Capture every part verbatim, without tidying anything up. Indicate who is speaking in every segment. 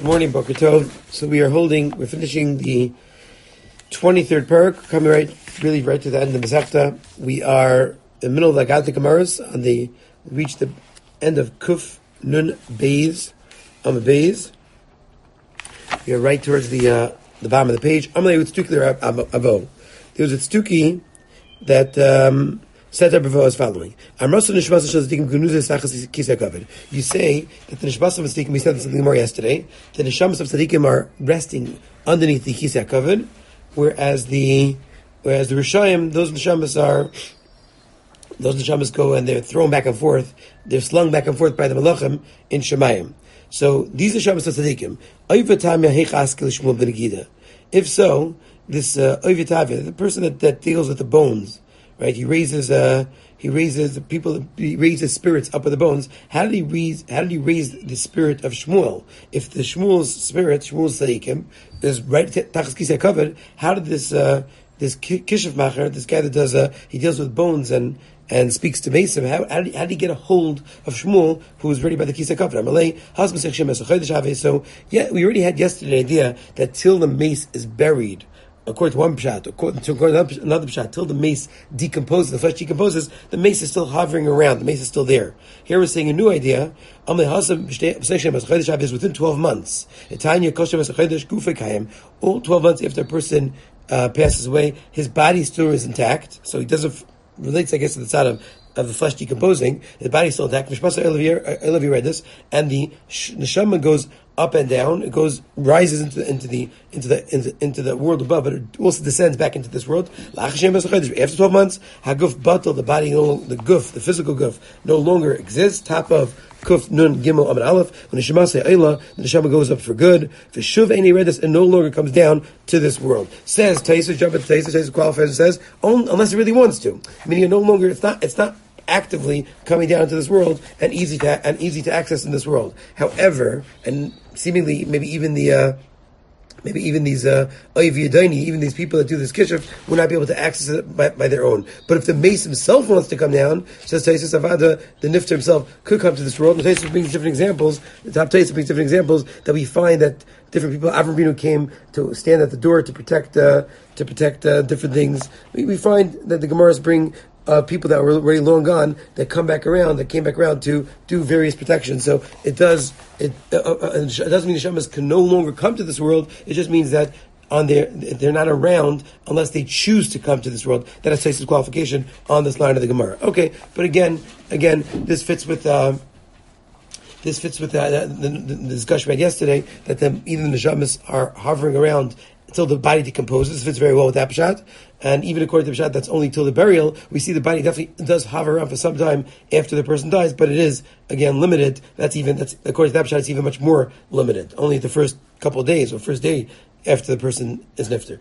Speaker 1: Good morning, Boker Tov. So we are holding, we're finishing the twenty-third parak, coming right, really right to the end of the Masechta. We are in the middle of the Agaddik Gemaras, on the, we reached the end of Kuf Nun Beis, on the Beis. We are right towards the uh, the bottom of the page. Amalei with Stuki there, Avo. There was a Stuki that um, said to Avo as following. You say that the Nishbas of Tzadikim, we said this in the Gemara yesterday, the Neshamas of Tzadikim are resting underneath the Kisei HaKavod, whereas the whereas the Rishayim, those Neshamas are, those Neshamas go and they're thrown back and forth, they're slung back and forth by the Malachim in Shemayim. So these Neshamas of Tzadikim, if so, this uh, Oivitavia, the person that, that deals with the bones, right? He raises, uh, he raises the people. He raises spirits up with the bones. How did he raise? How did he raise the spirit of Shmuel? If the Shmuel's spirit, Shmuel's tzadikim, is right tachas kisei covered, how did this uh, this kishuf macher, this guy that does, uh, he deals with bones and and speaks to Mesim, how, how, did he, how did he get a hold of Shmuel, who was ready by the kisei covered? So yeah, we already had yesterday the idea that till the mace is buried, according to one pshat, according to another pshat, till the mace decomposes, the flesh decomposes, the mace is still hovering around, the mace is still there. Here we're saying a new idea, is within twelve months. All twelve months after a person uh, passes away, his body still is intact, so he doesn't, relates, I guess, to the side of of the flesh decomposing, the body is still intact. Elavi read this, and the neshama goes up and down. It goes rises into the into the into the into, into the world above, but it also descends back into this world. After twelve months, haguf batal, the body, no, the guf, the physical guf, no longer exists. Top of Kuf Nun Gimel Amid Aleph. When the Neshama say Eilah, the Neshama goes up for good. Veshuv Eini Redis, and no longer comes down to this world. Says Taisa, jump at Taisa, Taisa qualifies and says, unless it really wants to. Meaning, no longer, it's not, it's not actively coming down into this world and easy to and easy to access in this world. However, and seemingly maybe even the uh, maybe even these uh, even these people that do this kishuf will not be able to access it by, by their own. But if the mace himself wants to come down, says Taisus Avada, the nifter himself could come to this world. And Taisus brings different examples. The top Taisus brings different examples that we find that different people. Avram Avinu came to stand at the door to protect uh, to protect uh, different things. We, we find that the Gemaras bring Uh, people that were already long gone that come back around, that came back around to do various protections. So it does, it, uh, uh, it doesn't mean the Neshamas can no longer come to this world. It just means that on their, they're not around unless they choose to come to this world. That is Taisa's qualification on this line of the Gemara. Okay, but again, again, this fits with, uh, This fits with uh, the, the, the discussion we had yesterday, that the, even the Neshamas are hovering around until the body decomposes. This fits very well with that pshat. And even according to the pshat, that's only till the burial. We see the body definitely does hover around for some time after the person dies, but it is, again, limited. That's even, that's according to that pshat, it's even much more limited. Only the first couple of days, or first day after the person is nifter.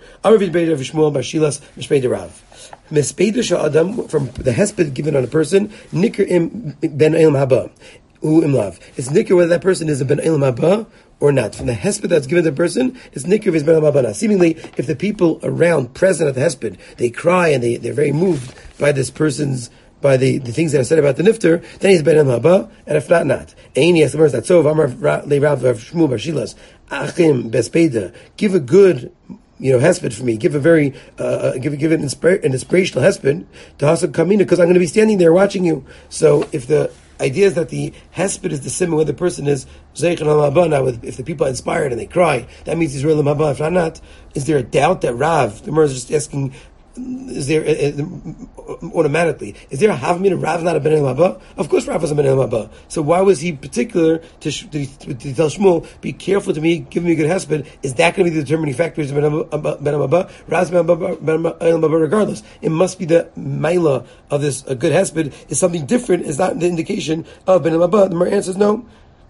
Speaker 1: From the hesped given on a person, nikr im ben elam haba. It's nikr whether that person is a ben elam haba or not. From the hesped that's given to the person, it's nikr of his ben elam haba. Seemingly, if the people around present at the hesped, they cry and they, they're very moved by this person's, by the, the things that are said about the nifter, then he's ben elam haba, and if not, not. Ein yes, the verse that's so, Amar le Rav of Shmuel bar Shilas, achim bespeda, give a good, you know, hesped for me. Give a very, uh, give give an, inspir- an inspirational hesped to Hasab Kamina, because I'm going to be standing there watching you. So if the idea is that the hesped is the simon where the person is zeichan al haba, now if the people are inspired and they cry, that means he's real haba. If not, is there a doubt that Rav, the Gemara is just asking, is there uh, automatically, is there a havmin Rav not a ben el haba? Of course Rav was a ben el haba. So why was he particular to, to, to, to tell Shmuel, be careful to me, give me a good hesped? Is that going to be the determining factor? Is ben el haba? Rav's ben el haba regardless. It must be the maila of this a good hesped is something different. Is not the indication of ben el haba. The Gemara answers no.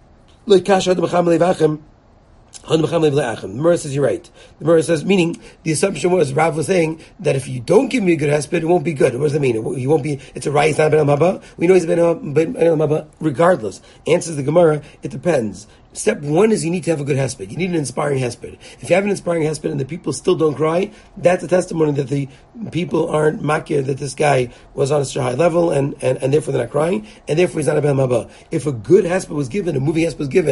Speaker 1: The Gemara says you're right. The Gemara says, meaning the assumption was Rav was saying that if you don't give me a good hesped, it won't be good. What does that mean? He won't be. It's a right. It's not ben el haba. We know he's ben el haba regardless. Answers the Gemara. It depends. Step one is you need to have a good hesped. You need an inspiring hesped. If you have an inspiring hesped and the people still don't cry, that's a testimony that the people aren't makir, that this guy was on such a high level and, and, and therefore they're not crying, and therefore he's not a ben haba. If a good hesped was given, a moving hesped was given,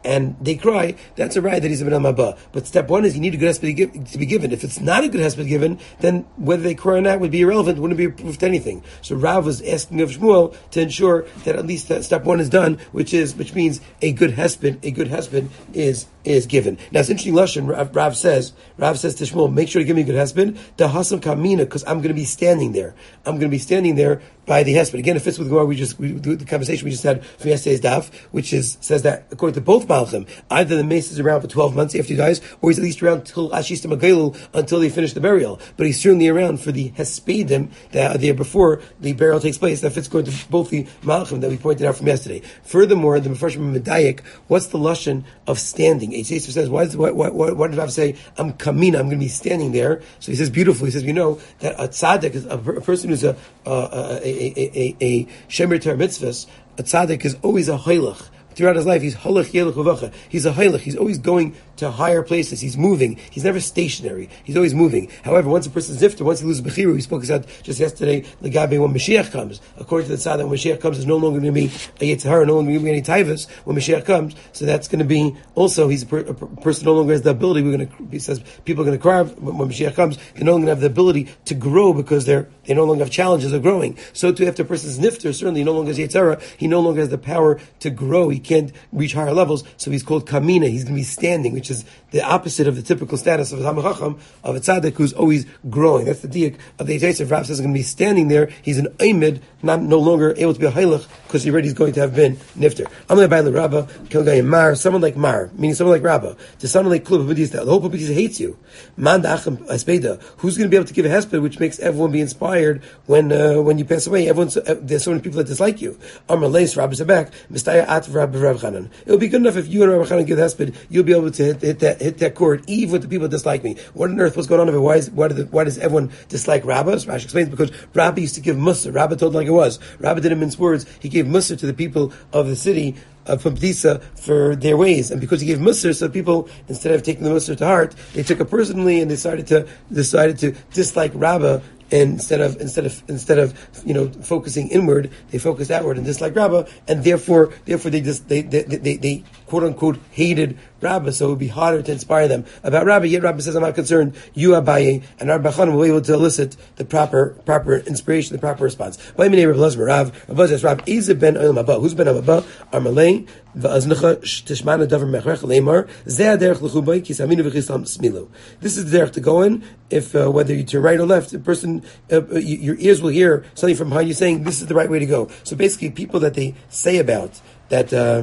Speaker 1: and they cry, that's a right that he's a ben Olam Haba. But step one is you need a good hesped to be given. If it's not a good hesped given, then whether they cry or not would be irrelevant, wouldn't be proof to anything. So Rav was asking of Shmuel to ensure that at least that step one is done, which is which means a good hesped, a good hesped is is given. Now it's interesting. Lashon Rav, Rav says, Rav says to Shmuel, make sure to give me a good hesped, the hasam kamina, because I'm going to be standing there. I'm going to be standing there by the hesped. Again, it fits with we just we, the conversation we just had from yesterday's daf, which is says that according to both malachim, either the mace is around for twelve months after he dies, or he's at least around till Ashista Magelul until they finish the burial. But he's certainly around for the hespedim that are there before the burial takes place. That fits according to both the malachim that we pointed out from yesterday. Furthermore, the Mefarshim Medayik, what's the lashon of standing? H. Yosef says, why, does, why, why, why did Rav say I'm kamina? I'm going to be standing there. So he says beautifully. He says, you know that a tzaddik is a, a person who's a a a a, a, a shemer Torah mitzvahs. A tzaddik is always a haylach. Throughout his life, he's halach yelech uvacha. He's a haylach. He's always going to higher places. He's moving. He's never stationary. He's always moving. However, once a person's nifter, once he loses bechiru, we spoke about just yesterday, the gabe when Mashiach comes. According to the tzaddik, when Mashiach comes, there's no longer going to be a yitzhar, no longer going to be any taivas when Mashiach comes. So that's going to be also he's a, per, a person no longer has the ability. We're going to he says people are going to cry when, when Mashiach comes. They're no longer going to have the ability to grow because they're they no longer have challenges of growing. So too, after a person's nifter, certainly he no longer has yitzhara. He no longer has the power to grow. He can't reach higher levels. So he's called kamina. He's going to be standing, which is the opposite of the typical status of a Talmid Chacham, of a tzaddik who's always growing. That's the diak of the H. Yosef. Rav says he's going to be standing there. He's an aimid, not no longer able to be a haylach because he already is going to have been nifter. I'm going to buy the Rabba, Mar, someone like Mar, meaning someone like Rabba, to someone like Klub Abudista. The whole Abudista hates you. Man da'achem aspeda. Who's going to be able to give a hesped which makes everyone be inspired when uh, when you pass away? Everyone's uh, there's so many people that dislike you. Amar leis Rabbi Zabak, Mistaya at Rabbi Rav Chanan. It would be good enough if you and Rabbi Chanan give hesped, you'll be able to hit, hit that hit that chord, even with the people that dislike me. What on earth was going on over? Why is why, did the, why does everyone dislike Rabbi? So Rashi explains because Rabbi used to give mussar. Rabbi told like it was. Rabbi didn't mince words. He gave mussar to the people of the city of Pabdisa for their ways, and because he gave mussar, so people, instead of taking the mussar to heart, they took it personally and decided to decided to dislike Rabbi. And instead of instead of instead of you know focusing inward, they focused outward and disliked Rabbah, and therefore therefore they just they they, they, they quote unquote hated Rabbah, so it would be harder to inspire them about Rabbah. Yet Rabbah says, "I'm not concerned. You Abaye and Rabbi Chanan will be able to elicit the proper proper inspiration, the proper response." Why me Rav Lazar Rav Rav says Rav Iz ben Olam Haba. Who's ben Olam Haba? Armalei va'aznecha tishmana davar mechrech leimar zeh derech lechubay kisaminu v'chisam smilu. This is the derech to go in. If uh, whether you turn right or left, the person uh, you, your ears will hear something from behind you saying this is the right way to go. So basically, people that they say about that. Uh,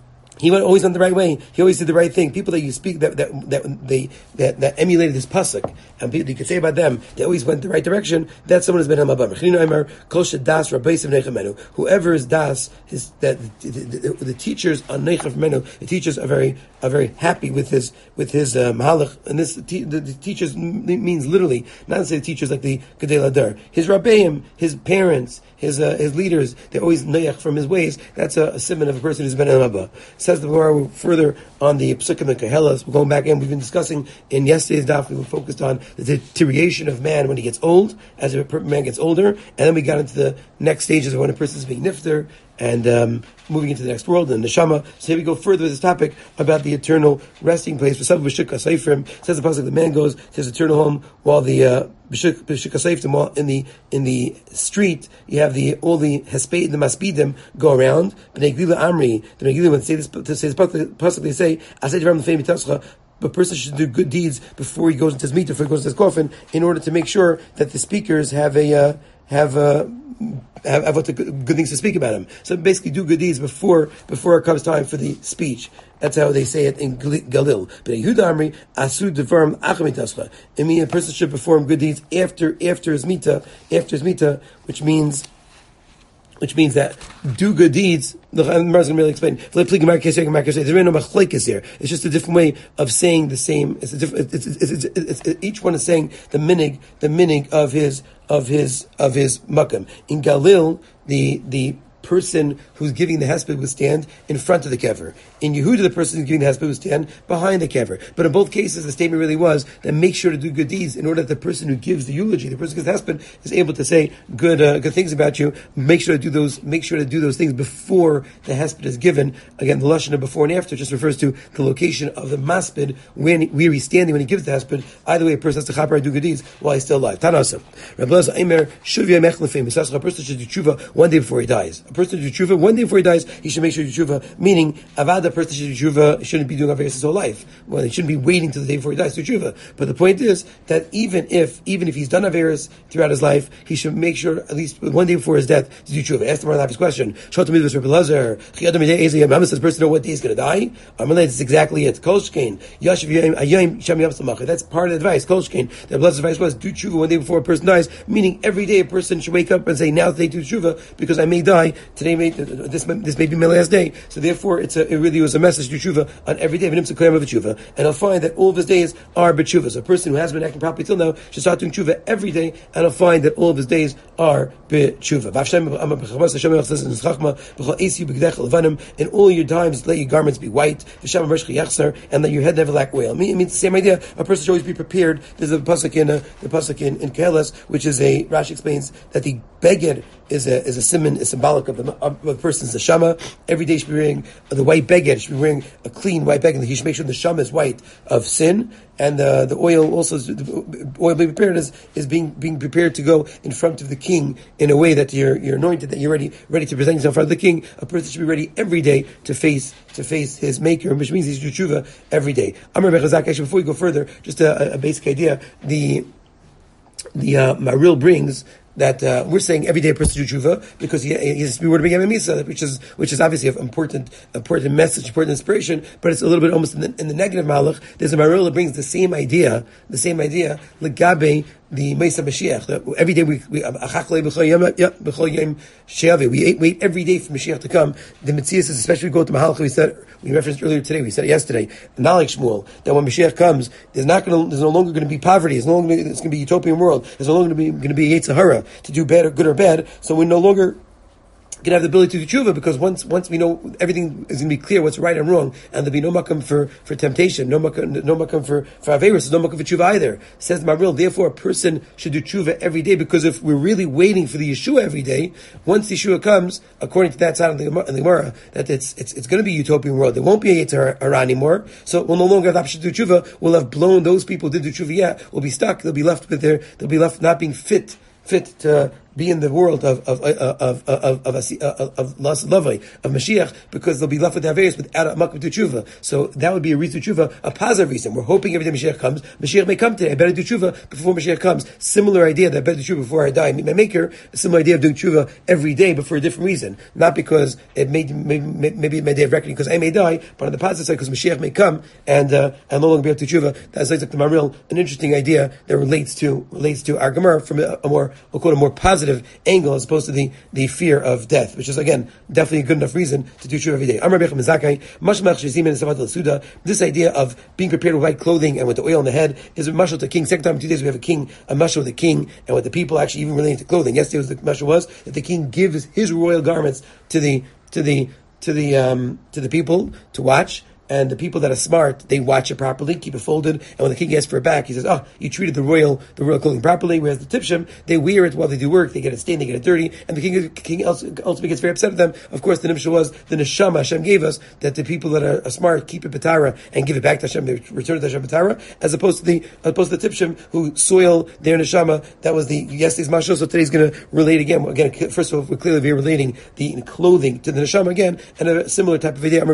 Speaker 1: He went always on the right way. He always did the right thing. People that you speak that that that they that, that emulated his pasuk, and people you could say about them, they always went the right direction. That's someone who's been Hamabam. Whoever is das, his that the, the, the, the teachers on Neichav Menu, the teachers are very are very happy with his with his uh, mahalach. And this the, the, the teachers means literally not to say the teachers like the Gedei Ladar. His rabbeim, his parents, his uh, his leaders, they're always neyach from his ways. That's a, a simon of a person who's been an Abba. Says the Gemara further on the Psukim and Kehelas. We're going back in. We've been discussing in yesterday's daf. We were focused on the deterioration of man when he gets old, as a man gets older, and then we got into the next stages of when a person is being nifter and um, moving into the next world and neshama. So here we go further with this topic about the eternal resting place. For some B'shuk HaSeifrim, says the pasuk, the man goes to his eternal home while the uh, B'shuk HaSeifrim, while in the in the street you have the all the hesped, the maspidim go around. B'nei Gila Amri, the B'nei Gila, when they say this, to say this pasuk, they say, "Asay Dvarim L'fnei Mitascha." A person should do good deeds before he goes into his meter, before he goes into his coffin, in order to make sure that the speakers have a uh, have a Have, have what the good, good things to speak about him. So basically, do good deeds before before it comes time for the speech. That's how they say it in Galil. But in Yehuda Amri, Asud Devarim Achamitascha. It means a person should perform good deeds after after his mita, after his mita, which means. Which means that do good deeds. The Gemara is going to really explain. There's no machlekes here. It's just a different way of saying the same. It's a different. It's, it's, it's, it's, it's, each one is saying the minig, the minig of his of his of his makam. In Galil, the the person who's giving the hesped would stand in front of the kever. In Yehuda, the person who's giving the hesped would stand behind the kever. But in both cases, the statement really was that make sure to do good deeds in order that the person who gives the eulogy, the person who gives the hesped, is able to say good uh, good things about you. Make sure to do those. Make sure to do those things before the hesped is given. Again, the lashon of before and after just refers to the location of the maspid when where he's standing when he gives the hesped. Either way, a person has to chaper and do good deeds while he's still alive. Tanasa. Rabbi Elazar Aimer shuvia mechlefim. A person should do tshuva one day before he dies. A person should do tshuva one day before he dies. He should make sure to do tshuva. Meaning, avad, a person should do tshuva. Shouldn't be doing averis his whole life. Well, he shouldn't be waiting till the day before he dies to do tshuva. But the point is that even if even if he's done averis throughout his life, he should make sure at least one day before his death to do tshuva. Ask the Rabbi his question. Shotam midvus Rabbi Elazar. Chiyadam midei ezay yam. Says person know what day he's going to die. Amalei, that's exactly it. Kol shkein yashiv yayim ayim sham yam samach. That's part of the advice. Kol shkein. The Rabbi Elazar's advice was do tshuva one day before a person dies. Meaning every day a person should wake up and say, now they do tshuva because I may die today. May this this may be my last day. So therefore, it's a, it really was a message to tshuva on every day of tshuva, and he'll find that all of his days are b'tshuva. So a person who has been acting properly till now should start doing tshuva every day, and he'll find that all of his days are b'tshuva. In all your times, let your garments be white, and let your head never lack oil. I mean, it's the same idea. A person should always be prepared. There's a pasuk in uh, the pasuk in, in Keheles, which is a Rashi explains that the beged is a is a simon, is symbolic of the of the person's neshama. Every day he should be wearing uh, the white beged. Should be wearing a clean white beged. He should make sure the neshama is white of sin, and uh, the oil also is, the oil being prepared is, is being being prepared to go in front of the king in a way that you're you're anointed, that you're ready ready to present yourself in front of the king. A person should be ready every day to face to face his maker, which means he should do tshuva every day. Amar Bechazak. Actually, before we go further, just a, a basic idea. The the uh, Maril brings that uh, we're saying every day a person do tshuva because he, he has to be word of Misa, which is which is obviously an important important message, important inspiration, but it's a little bit almost in the, in the negative malach. There's a Maril that brings the same idea, the same idea, legabe the Mesa Mashiach. Every day we we we wait, wait every day for Mashiach to come. The Metzias is especially go to Mahalach. We said we referenced earlier today. We said it yesterday. Knowledge Shmuel that when Mashiach comes, there's not going to, there's no longer going to be poverty. There's no longer it's going to be a utopian world. There's no longer going to be going to be Yetzer Hara to do bad or good or bad. So we no longer can have the ability to do tshuva because once once we know everything is going to be clear what's right and wrong, and there'll be no makam for, for temptation, no makam no makam for for averus, no makam for tshuva either. Says Maril, therefore a person should do tshuva every day because if we're really waiting for the Yeshua every day, once Yeshua comes, according to that side of the Gemara, that it's it's it's going to be a utopian world. There won't be a Yetzer Hara anymore, so we'll no longer have the option to do tshuva. We'll have blown those people who did do tshuva. Yeah, will be stuck. They'll be left with their they'll be left not being fit fit to be in the world of of of of of of, of, of, of Lavai, of Mashiach, because they'll be left with their various without a makam to tshuva. So that would be a reason to tshuva, a positive reason. We're hoping every day Mashiach comes. Mashiach may come today. I better do tshuva before Mashiach comes. Similar idea that I better do tshuva before I die. I meet my maker. A similar idea of doing tshuva every day, but for a different reason. Not because it may maybe maybe my day of reckoning because I may die, but on the positive side because Mashiach may come and uh, and no longer be able to do tshuva. That's like the Maril, an interesting idea that relates to relates to our Gemara from a, a more we'll call it a more positive angle as opposed to the, the fear of death, which is again definitely a good enough reason to do tshuva every day. This idea of being prepared with white clothing and with the oil on the head is a mashal to king. Second time in two days we have a king, a mashal with the king, and with the people actually even relating to clothing. Yesterday was the mashal was that the king gives his royal garments to the to the to the um, to the people to watch. And the people that are smart, they watch it properly, keep it folded. And when the king asks for it back, he says, "Oh, you treated the royal, the royal clothing properly." Whereas the tipshim, they wear it while they do work. They get it stained, they get it dirty, and the king, king ultimately gets very upset at them. Of course, the nimshah was the neshama Hashem gave us that the people that are, are smart keep it betara and give it back to Hashem. They return it to Hashem betara, as opposed to the as opposed to the tipshim who soil their neshama. That was the yesterday's mashal. So today's going to relate again. Again, first of all, we're clearly relating the clothing to the neshama again, and a similar type of idea.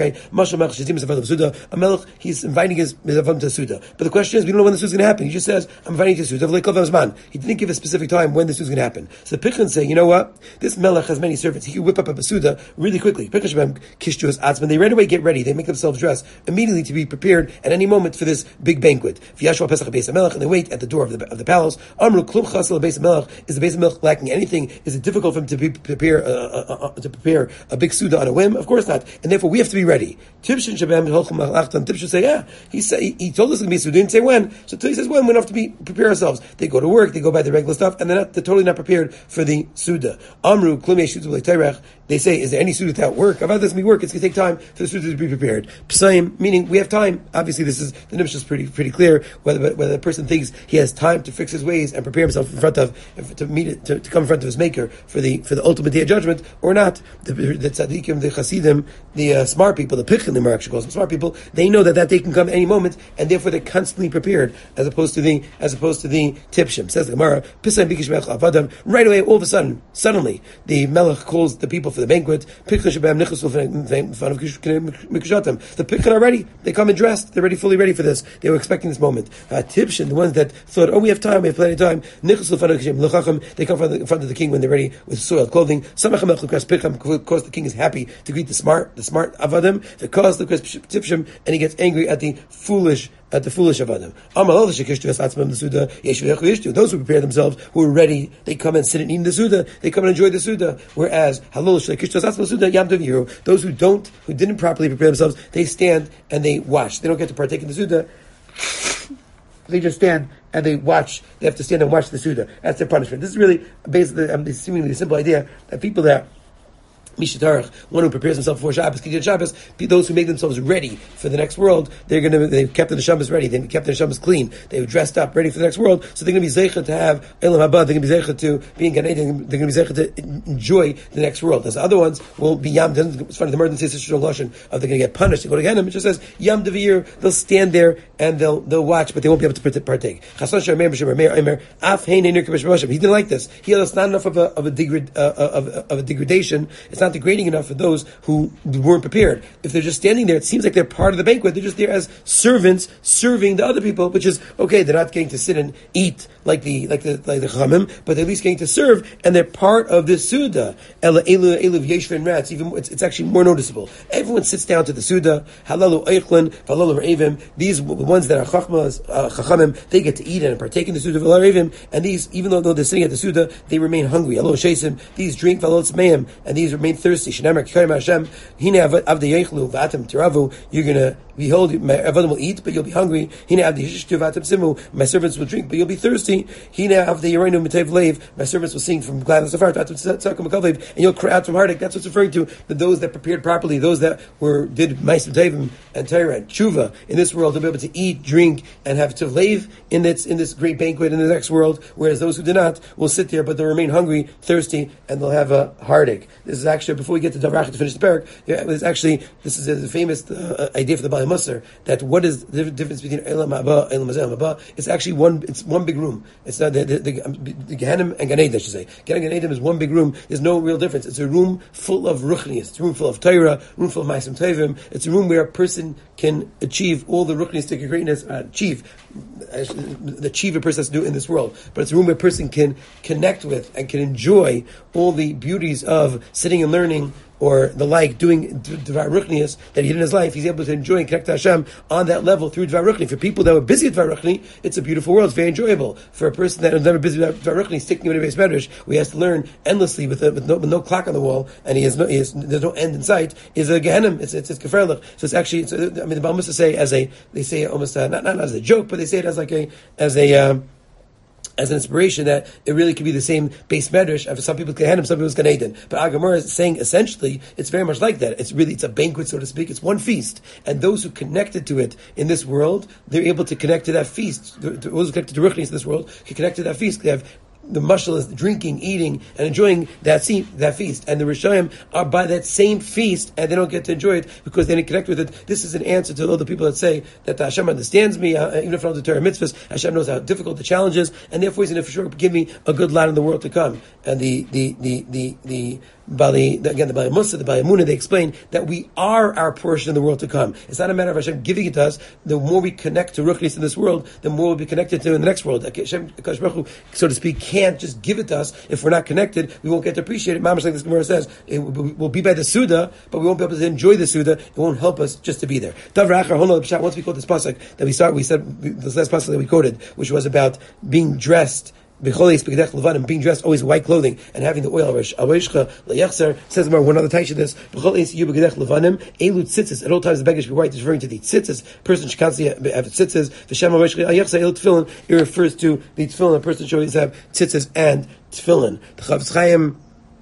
Speaker 1: A melech, he's inviting his mizavam to Suda. But the question is, we don't know when this is going to happen. He just says, I'm inviting you to Suda. He didn't give a specific time when this was going to happen. So the Pichon say, you know what? This melech has many servants. He can whip up a Suda really quickly. Pichon Shabbat Kishtuas Atzman. They right away get ready. They make themselves dress immediately to be prepared at any moment for this big banquet. V'yashua Pesach Beis HaMelech, and they wait at the door of the, of the palace. Amru Klum Chasel Beis HaMelech. Is the Beis HaMelech lacking anything? Is it difficult for him to be, prepare uh, uh, uh, to prepare a big Suda on a whim? Of course not. And therefore we have to be ready. Tibshin Shabbat Tib should say, yeah, he say, he, he told us it's going to be so. He didn't say when. So he says when. We don't have to be prepare ourselves. They go to work. They go by the regular stuff, and they're not. They're totally not prepared for the suda. Amru klum yeshutzu b'leiterech. they say, is there any suda without work? Avad doesn't mean work. It's going to take time for the suda to be prepared. Psaim, meaning we have time. Obviously, this is the Nimish is pretty pretty clear whether whether the person thinks he has time to fix his ways and prepare himself in front of to meet it to, to come in front of his maker for the for the ultimate day of judgment or not. The, the tzaddikim, the chasidim, the uh, smart people, the pichlim are actually called smart people. They know that that day can come at any moment, and therefore they're constantly prepared, as opposed to the as opposed to the tipshim. Says the Gemara, Pisay bikish melech avadim. Right away, all of a sudden, suddenly, the melech calls the people for the banquet. The pichlim are ready. They come in dressed. They're ready, fully ready for this. They were expecting this moment. Uh, tipshim, the ones that thought, oh, we have time, we have plenty of time. They come in front of the king when they're ready with soiled clothing. Because the king is happy to greet the smart, the smart avadim. The cause the tipshim, and he gets angry at the foolish. At the foolish avadim. Those who prepare themselves, who are ready, they come and sit and eat the suda. They come and enjoy the suda. Whereas those who don't, who didn't properly prepare themselves, they stand and they watch. They don't get to partake in the suda. They just stand and they watch. They have to stand and watch the suda. That's their punishment. This is really basically, um, this seemingly the simple idea that people that Mishatarach, one who prepares himself for Shabbos, Kiddush Shabbos, those who make themselves ready for the next world, they're going to, they've kept their Shabbos ready, they've kept their Shabbos clean, they've dressed up, ready for the next world, so they're going to be Zeicha to have Elam Haba, they're going to be Zeicha to be in Gan Eden, they're going to be Zeicha to enjoy the next world. As the other ones will be Yam, it's funny, the Merton says Sister Lashon, of they're going to get punished, they go to Gehenim, it just says Yam Devir, they'll stand there and they'll they'll watch, but they won't be able to partake. He didn't like this. He had not enough of a, of a, degrad, uh, of, of a degradation, it's not degrading enough for those who weren't prepared. If they're just standing there, it seems like they're part of the banquet. They're just there as servants serving the other people, which is okay. They're not getting to sit and eat like the like the like the chamim, but they're at least getting to serve, and they're part of the suda. Ela elu elu yeshvin rats. Even it's, it's actually more noticeable. Everyone sits down to the suda. Halalu eichlin, halalu re'evim. These the ones that are chachmas, uh, chachamim, they get to eat and partake in the suda. V'larevim, and these, even though they're sitting at the suda, they remain hungry. Alo shesim. These drink v'alot meim, and these remain thirsty. Shnemer k'kayim Hashem. Hine avdei yechlu v'atem tiravu. You're gonna behold, my avadim will eat, but you'll be hungry. Hine avdei yishtu v'atem simu. My servants will drink, but you'll be thirsty. Hine avdei yorenu mitev leiv. My servants will sing from gladness of heart. And you'll cry out from heartache. That's what's referring to the those that prepared properly, those that were did ma'asim tevim and Torah and tshuva in this world, to be able to eat, drink, and have to leiv in this in this great banquet in the next world. Whereas those who did not will sit there, but they'll remain hungry, thirsty, and they'll have a heartache. This is actually, before we get to Davrach to finish the parak, it's actually this is a famous uh, idea for the Bali Musar, that what is the difference between Elam Haba, Elam Hazeh, Haba? It's actually one. It's one big room. It's not the the, the, the Gehenim and Gan Eden, I should say. Gehenim and Gan Eden is one big room. There's no real difference. It's a room full of ruchnias. It's a room full of Torah, room full of Ma'asim Tovim. It's a room where a person can achieve all the ruchniistic greatness, uh, achieve the achieve a person has to do in this world. But it's a room where a person can connect with and can enjoy all the beauties of sitting and learning, or the like, doing Dvar Ruchnius that he did in his life. He's able to enjoy and connect to Hashem on that level through Dvar Ruchni. For people that were busy at Dvar Ruchni, it's a beautiful world. It's very enjoyable. For a person that was never busy with Dvar Ruchni, sticking in a base medrash, where he has to learn endlessly with, a, with, no, with no clock on the wall, and he has no, he has, there's no end in sight, is a Gehenim. It's it's, it's Geferlich. So it's actually, it's, I mean, the Baal Musa say as a, they say it almost, uh, not, not as a joke, but they say it as like a, as a, um, as an inspiration, that it really could be the same base medrash. For some people it's Gehenim, some people it's Gan Eden. But Agamara is saying essentially it's very much like that. It's really, it's a banquet, so to speak. It's one feast, and those who connected to it in this world, they're able to connect to that feast. Those who connected to Ruchnis in this world can connect to that feast. They have the mashal is drinking, eating, and enjoying that see, that feast. And the Rishayim are by that same feast, and they don't get to enjoy it because they didn't connect with it. This is an answer to all the people that say that Hashem understands me, uh, even if I don't do Torah mitzvahs, Hashem knows how difficult the challenge is, and therefore He's going to for sure give me a good lot in the world to come. And the the the the the Bali, again, the Bali Musa, the Bali Muna, they explain that we are our portion in the world to come. It's not a matter of Hashem giving it to us. The more we connect to Ruchnis in this world, the more we'll be connected to in the next world. Hashem, so to speak, can't just give it to us. If we're not connected, we won't get to appreciate it. Mamash, like this Gemara says, it will be by the Suda, but we won't be able to enjoy the Suda. It won't help us just to be there. Once we quote this pasuk that we start, we said this last pasuk that we quoted, which was about being dressed, being dressed always in white clothing and having the oil. Says more one other taisha this. At all times the beggar should be white. It's referring to the tzitzis. Person should constantly have tzitzis. It refers to the tefillin. A person should always have tzitzis and tefillin. The Chavetz Chaim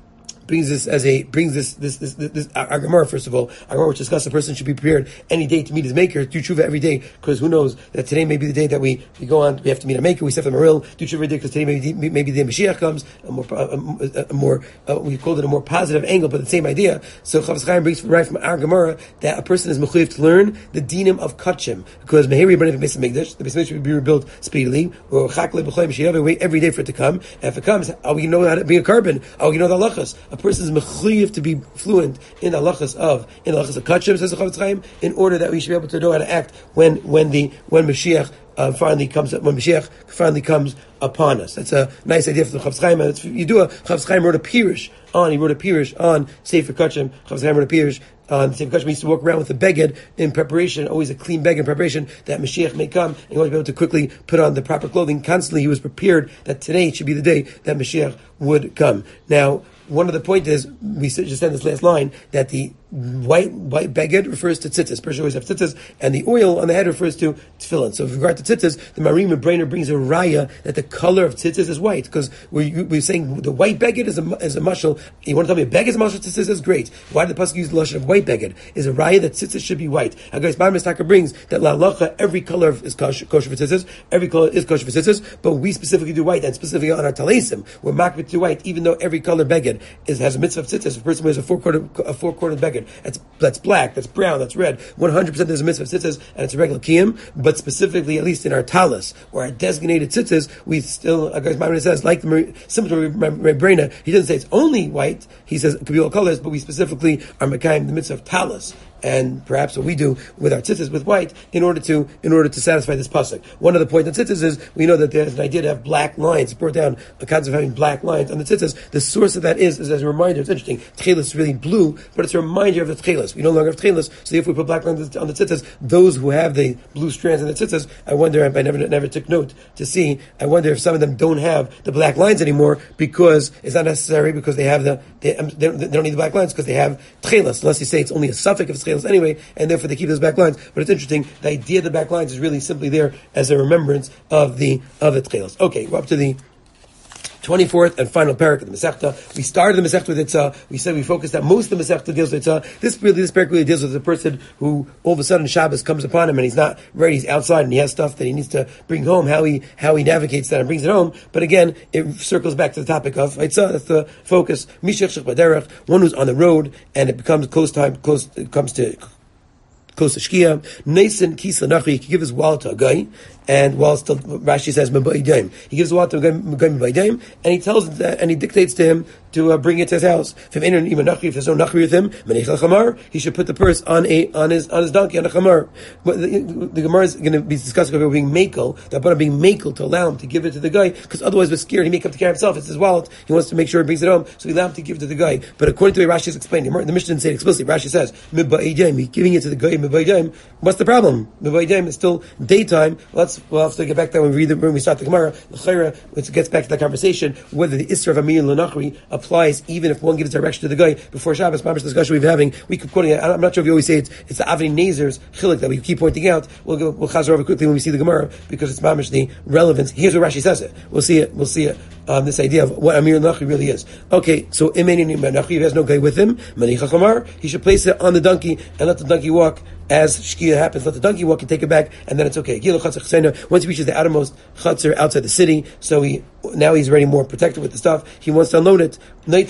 Speaker 1: brings this as a brings this this this, this, this our Gemara. First of all, our Gemara which discusses a person should be prepared any day to meet his maker, do tshuva every day, because who knows that today may be the day that we, we go on, we have to meet our maker, we step from Maril, do tshuva every day, because today maybe maybe the day Mashiach comes, a more, a, a more uh, we called it a more positive angle, but the same idea. So Chafetz Chaim brings right from our Gemara that a person is mechuyev to learn the dinim of kachim, because Meheri B'nei Beis Hamikdash, the Beis Hamikdash should be rebuilt speedily, or Chakle B'Choyim Sheyav, wait every day for it to come, and if it comes, how we know how to be a carbon, how we know the halachas. A person is mechuyev to be fluent in the halachas of in the halachas of kachim, says the Chafetz Chaim, in order that we should be able to know how to act when when the when Mashiach uh, finally comes when Mashiach finally comes upon us. That's a nice idea for the Chafetz Chaim. It's, you do a Chafetz Chaim wrote a pirush on he wrote a pirush on Sefer Kachim. Chafetz Chaim wrote a pirush on Sefer Kachim. He used to walk around with a beged in preparation, always a clean beged in preparation that Mashiach may come, and he wanted to be able to quickly put on the proper clothing. Constantly, he was prepared that today should be the day that Mashiach would come. Now, one of the points is, we just said this last line, that the white white beged refers to tzitzis. Person always have tzitzis, and the oil on the head refers to tefillin. So with regard to tzitzis, the Marim Brainer brings a raya that the color of tzitzis is white, because we're, we're saying the white beged is a, is a mashal. You want to tell me a beged is a mashal, tzitzis is great. Why did the pasuk use the lashon of white beged? Is a raya that tzitzis should be white. Agais Bar Mistaka brings that la halacha, every color is kosher, kosher for tzitzis, every color is kosher for tzitzis, but we specifically do white, and specifically on our talesim, we're makbid to white, even though every color beged is has a mitzvah of tzitzis. If a person wears a four quarter a four quarter beged, that's that's black, that's brown, that's red. One hundred percent there's a mitzvah of tzitzis, and it's a regular kiyum. But specifically, at least in our talis or our designated tzitzis, we still, guys, my says like the similar to Rebrena, he doesn't say it's only white. He says it could be all colors, but we specifically are mekayim the mitzvah of talis. And perhaps what we do with our tzitzis with white in order to in order to satisfy this pasuk. One of the points on tzitzis is we know that there's an idea to have black lines. It brought down a concept of having black lines on the tzitzis. The source of that is, is as a reminder. It's interesting. Tchelis is really blue, but it's a reminder of the tchelis. We no longer have tchelis, so if we put black lines on the tzitzis, those who have the blue strands in the tzitzis, I wonder. I never never took note to see. I wonder if some of them don't have the black lines anymore because it's not necessary because they have the they, they, don't, they don't need the black lines because they have tchelis. Unless you say it's only a suffix of tchelis anyway, and therefore they keep those back lines. But it's interesting, the idea of the back lines is really simply there as a remembrance of the of the tchelos. Okay, we're up to the twenty-fourth and final parak of the Masechta. We started the Masechta with Itzah. We said we focused that most of the Masechta deals with Itzah. This really, this parak really deals with the person who all of a sudden Shabbos comes upon him and he's not ready, he's outside and he has stuff that he needs to bring home, how he how he navigates that and brings it home. But again, it circles back to the topic of Itzah. That's the focus. Mishech Shech Baderech, one who's on the road and it becomes close time, close, it comes to close to Shkia. Nason Kisla Nachri, he can give his wallet to a guy, and while still Rashi says Meba'idaim, he gives the wallet to a guy Meba'idaim, and he tells him that, and he dictates to him to uh, bring it to his house. If there's no Nachri with him, Chamar, he should put the purse on a on his on his donkey on a Chamar. But the, the Gemara is going to be discussing about being makel, that about being makel to allow him to give it to the guy, because otherwise we're scared. He may come to care of himself. It's his wallet. He wants to make sure he brings it home, so we allow him to give it to the guy. But according to the way Rashi is explaining, the Mishnah didn't say it explicitly. Rashi says Meba'idaim, he's giving it to the guy. Meba'idaim. What's the problem? Meba'idaim is still daytime. Let's we'll have to get back to that when we read the, when we start the Gemara. The which gets back to that conversation whether the Isra of Amir L'Nachri applies even if one gives direction to the guy before Shabbos. Mamish discussion we've been having. We keep quoting it. I'm not sure if you always say it's it's the Avnei Nezer's chilik that we keep pointing out. We'll go, we'll chazer over quickly when we see the Gemara because it's mamish the relevance. Here's what Rashi says it. We'll see it. We'll see it. Um, this idea of what Amir L'Nachri really is. Okay, so Imeni L'Nachri has no guy with him. Manicha Chamar. He should place it on the donkey and let the donkey walk. As Shkia happens, let the donkey walk and take it back, and then it's okay. Once he reaches the outermost chutzner outside the city, so he now he's already more protected with the stuff. He wants to unload it.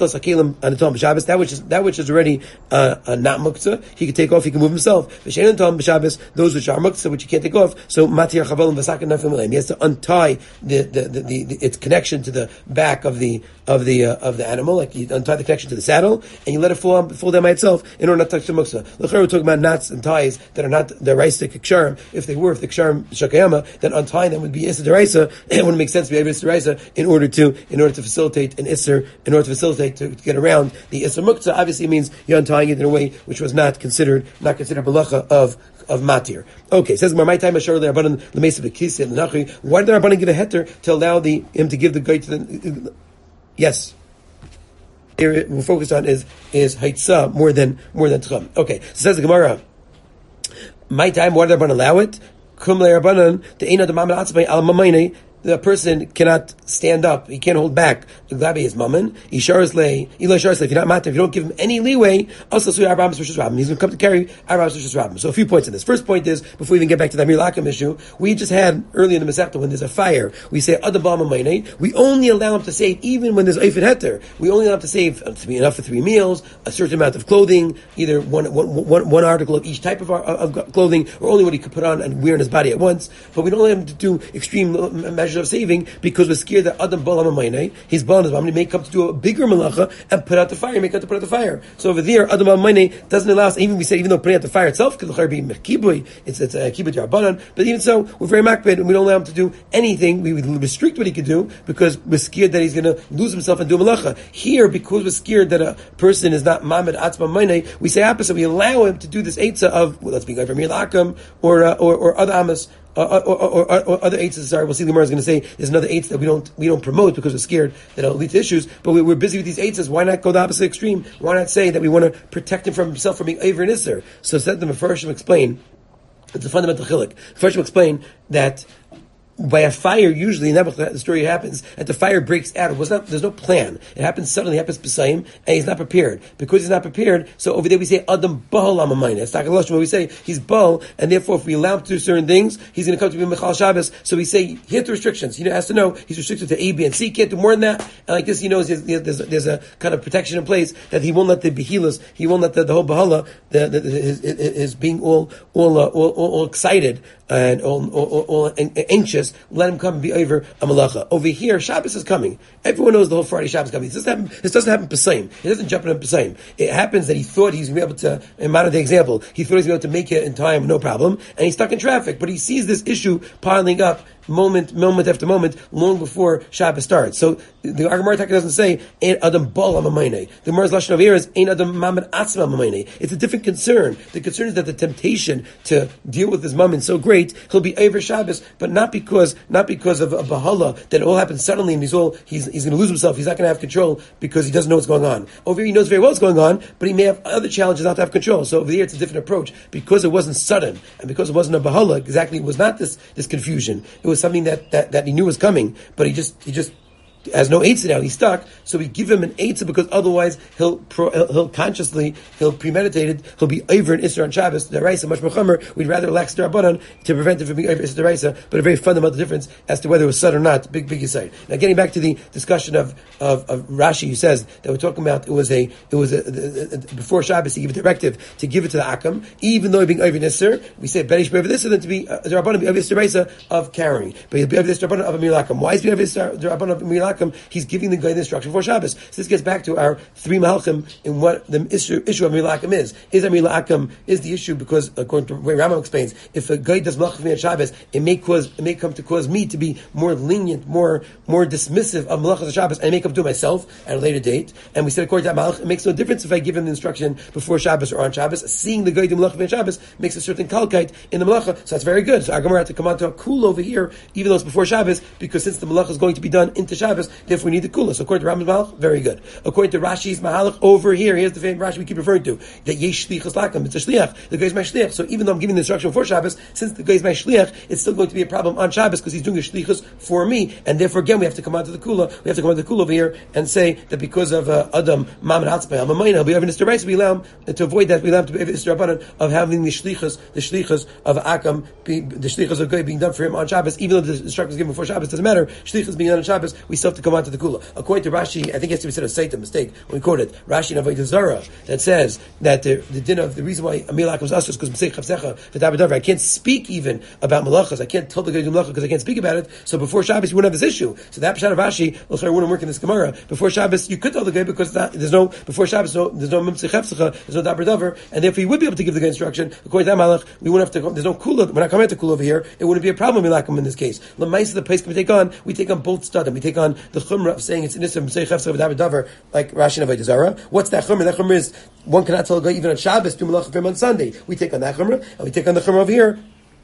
Speaker 1: That which is that which is already uh, uh, not muktzah, he can take off. He can move himself. Those which are muktzah, which he can't take off. So matir chavalim v'sakin nafim. He has to untie the, the, the, the, the its connection to the back of the of the uh, of the animal, like you untie the connection to the saddle, and you let it fall on, fall down by itself in order not to touch the muktzah. We're talking about knots and ties that are not the raisa ksharim. If they were, if the ksharim shakayama, then untying them would be issa deraisa. It wouldn't make sense to be issa deraisa in order to in order to facilitate an isser, in order to facilitate to, to get around the isser muktzah. Obviously, means you're untying it in a way which was not considered not considered balacha of of matir. Okay, says my time ashar the rabbanan lemesa b'kisi and nachri. Why did the rabbanan give a heter to allow the him to give the guy to the? Yes. Here we're focused on is is haitzah more than more than tchum. Okay, so says the Gemara. My time, why did the rabbanan allow it? Kum le rabbanan the ena the mamad atzmei al mamayne the person cannot stand up, he can't hold back. Glabe his mammon. Isharis lay, Ila Isharis lay. If you're not matter, if you don't give him any leeway, also Sui Arbamis versus Rabbim. He's going to come to carry Arbamis versus Rabbim. So a few points in this. First point is, before we even get back to the Amir Lakim issue, we just had early in the Masechta when there's a fire, we say Adam Bama Mayne. We only allow him to save even when there's Eifet Heter. We only allow him to save to be enough for three meals, a certain amount of clothing, either one, one, one, one article of each type of, of clothing, or only what he could put on and wear on his body at once. But we don't allow him to do extreme measures of saving because we're scared that Adam Bama Mayne, his Bala is may come to do a bigger malacha and put out the fire, make out to put out the fire. So over there, Adam Bama doesn't allow us. Even we say, even though putting out the fire itself could be mechibui, it's it's a kibbut yarbanan. But even so, we're very makbid, and we don't allow him to do anything. We would restrict what he could do because we're scared that he's going to lose himself and do malacha. Here, because we're scared that a person is not mamed atzma mayne, we say opposite. We allow him to do this eitzah of well, let's be going for mir lakam or uh, or or other amas. Uh, or, or, or, or other eights. Sorry, we'll see. The Gemara is going to say there's another eights that we don't we don't promote because we're scared that it'll lead to issues. But we, we're busy with these eights. Why not go the opposite extreme? Why not say that we want to protect him from himself from being over and isser? So set them first explain. It's a fundamental chilik. First, explain that by a fire, usually, in that the story happens, that the fire breaks out. It was not, there's no plan. It happens suddenly, it happens beside and he's not prepared. Because he's not prepared, so over there we say, Adam Baal Amamayna. It's not where we say, he's Baal, and therefore if we allow him to do certain things, he's going to come to be Michal Shabbos. So we say, he has the restrictions. He has to know, he's restricted to A, B, and C. He can't do more than that. And like this, he knows there's, there's, there's a kind of protection in place that he won't let the Behilas, he won't let the, the whole Bahala, the, the, his, his being all, all, uh, all, all, all excited and all, all, all, all anxious, let him come and be over a malacha. Over here, Shabbos is coming. Everyone knows the whole Friday Shabbos is coming. This doesn't happen, this doesn't happen Pesayim. It doesn't jump in Pesayim. It happens that he thought he's going to be able to, in modern day example, he thought he's going to be able to make it in time, no problem, and he's stuck in traffic, but he sees this issue piling up moment, moment after moment, long before Shabbos starts. So the Gemara doesn't say Ein Adam Bal Amamayne. The Gemara's lashon over here is Ein Adam Mamed Atzma Amamayne. It's a different concern. The concern is that the temptation to deal with his mom is so great, he'll be over Shabbos, but not because not because of a bahala that it all happens suddenly and he's all he's he's going to lose himself. He's not going to have control because he doesn't know what's going on. Over here, he knows very well what's going on, but he may have other challenges not to have control. So over here, it's a different approach because it wasn't sudden and because it wasn't a bahala. Exactly, it was not this this confusion. It was something that That, that, that he knew was coming, but he just he just has no eitzah now. He's stuck, so we give him an eitzah because otherwise he'll pro, he'll, he'll consciously he'll premeditated he'll be over an isser on Shabbos. The Raisa much more chomer. We'd rather relax the Rabbanan to prevent him from being over isser the Raisa, but a very fundamental difference as to whether it was sud or not. Big big aside. Now getting back to the discussion of, of, of Rashi, who says that we're talking about it was a it was a, a, a, before Shabbos he gave a directive to give it to the Akam, even though he's being over isser. We say berish be over this, and then to be uh, the Rabbanan be over isser Raisa of carrying, but he'll be over this Rabbanan of a Milakam. Why is he over isser the Rabbanan of a Milakam? He's giving the guy the instruction for Shabbos. So this gets back to our three malachim in what the issue, issue of Milakam is. Is a Milakam is the issue because according to the way Rambam explains, if a guy does malach for me on Shabbos, it may cause it may come to cause me to be more lenient, more more dismissive of malachas of Shabbos, and I may come to myself at a later date. And we said according to that malach, it makes no difference if I give him the instruction before Shabbos or on Shabbos. Seeing the guy do malach for me on Shabbos makes a certain kalkite in the malacha, so that's very good. So our Gemara had to come on to a kula over here, even though it's before Shabbos, because since the malacha is going to be done into Shabbos, therefore we need the kula. So according to Rambam's Mahalach, very good. According to Rashi's Mahalach, over here, here's the famous Rashi we keep referring to, that yesh shlichus lakam, it's a shliach, the guy is my shliach. So even though I'm giving the instruction for Shabbos, since the guy is my shliach, it's still going to be a problem on Shabbos because he's doing a shlichus for me, and therefore again we have to come on to the kula, we have to come on to the kula over here and say that because of uh, Adam, Mammon Hatzpah, Amamayna, he'll be having this device, we allow him to avoid that, we allow him to be this rabbanan of having the shlichus, the shlichus of Akam, be, the shlichus of guy being done for him on Shabbos, even though the instruction was given before Shabbos, doesn't matter, shlichus being done on Shabbos, we still have to come on to the kula. According to Rashi, I think yesterday we said a Saita mistake when we quoted Rashi in Avodah Zarah that says that the, the din of the reason why Amir Lakim was us because Mseich Chavsecha v'Daber I can't speak even about malachas. I can't tell the guy to do malacha because I can't speak about it. So before Shabbos you wouldn't have this issue. So that pshat of Rashi wouldn't work in this Gemara. Before Shabbos you could tell the guy because that, there's no before Shabbos no, there's no Mseich Chavsecha, there's no Daber Davar, and therefore you would be able to give the guy instruction. According to that malach, we wouldn't have to. There's no kula. We're not coming to kula over here. It wouldn't be a problem Amir Lakim in this case. Lamaisa the place can we take on. We take on both stadim. We take on the chumrah of saying it's inisr Mseich Chavsecha v'Daber Davar like Rashi in Avodah Zarah. What's that chumrah? That chumrah is one cannot tell a guy even on Shabbos do malach for him on Sunday. We take on that chumrah, and we take on the chumrah over here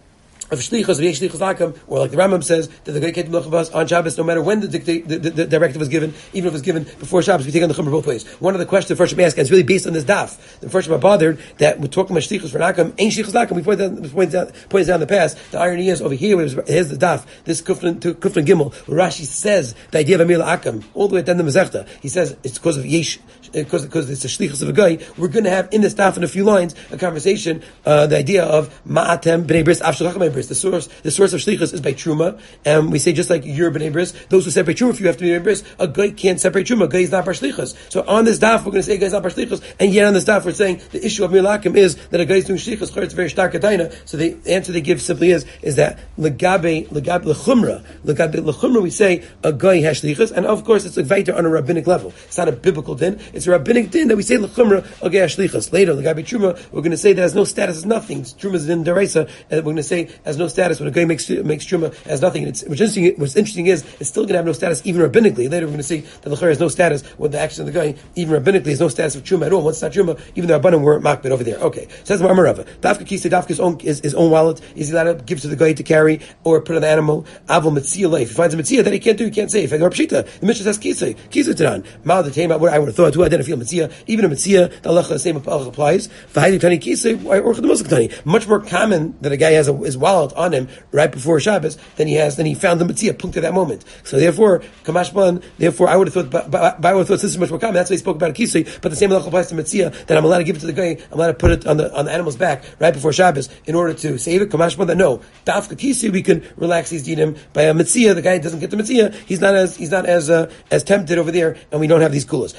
Speaker 1: of shlichus, of yesh shlichus lakum, or like the Rambam says that the guy can't do melachas on Shabbos, no matter when the, dictate, the, the, the directive was given, even if it was given before Shabbos. We take on the chumrah both ways. One of the questions the first Shem asked, and it's really based on this daf. The first Shem are bothered that we're talking about shlichus for lakum, ain't shlichus lakum. We pointed out, pointed out, pointed out in the past. The irony is over here. Here's the daf. This kufran to kufran gimel. Where Rashi says the idea of amir lakum all the way at the end of the Masechta. He says it's because of yesh, because because it's a shlichus of a guy. We're going to have in this daf in a few lines a conversation. Uh, the idea of ma'atem b'nei bris avshalachim b'nei bris. The source, the source of shlichus is by truma, and we say just like you're b'nei bris, those who separate truma, if you have to be b'nei bris, a guy can't separate truma. A guy is not bar shlichus. So on this daf, we're going to say a guy is not bar shlichus, and yet on this daf, we're saying the issue of milakim is that a guy is doing shlichus. It's very stark ataina. So the answer they give simply is is that legabe legabe lechumra legabe lechumra. We say a guy has shlichus, and of course it's a vayter on a rabbinic level. It's not a biblical din. It's a rabbinic din that we say lechumra a guy has shlichus. Later legabe truma, we're going to say that has no status as nothing. Truma is in deraisa, and we're going to say has no status when a guy makes makes truma as nothing. And it's what's interesting. What's interesting is it's still going to have no status even rabbinically. Later we're going to see that lechumra has no status when the action of the guy even rabbinically has no status of truma at all. Once it's not truma, even the rabbanim weren't makbid over there. Okay, says Mar Marava. Dafka kisa dafka his own his, his own wallet. Is he allowed to give to the guy to carry or put on the animal? Avol mitzia life. If he finds a mitzia that he can't do, he can't say. If I go pshita, the Mishnah says kisa kisa taran. Mal the tema. What I would have thought. Who identify mitzia? Even a mitzia, the halacha the same applies. V'haydi tani kisa or tani. Much more common that a guy has a, his wallet on him right before Shabbos than he has than he found the mitzia punked at that moment. So therefore, kamashban. Therefore, I would have thought. But I would have thought this is much more common. That's why he spoke about a kisa. But the same halacha applies to mitzia that I'm allowed to give it to the guy. I'm allowed to put it on the on the animal's back right before Shabbos in order to save it. Kamashban that no dafka kisa we can relax these dinim by a mitzia. The guy doesn't get the mitzia. He's not as he's not as uh, as tempted over there, and we don't have these kulas.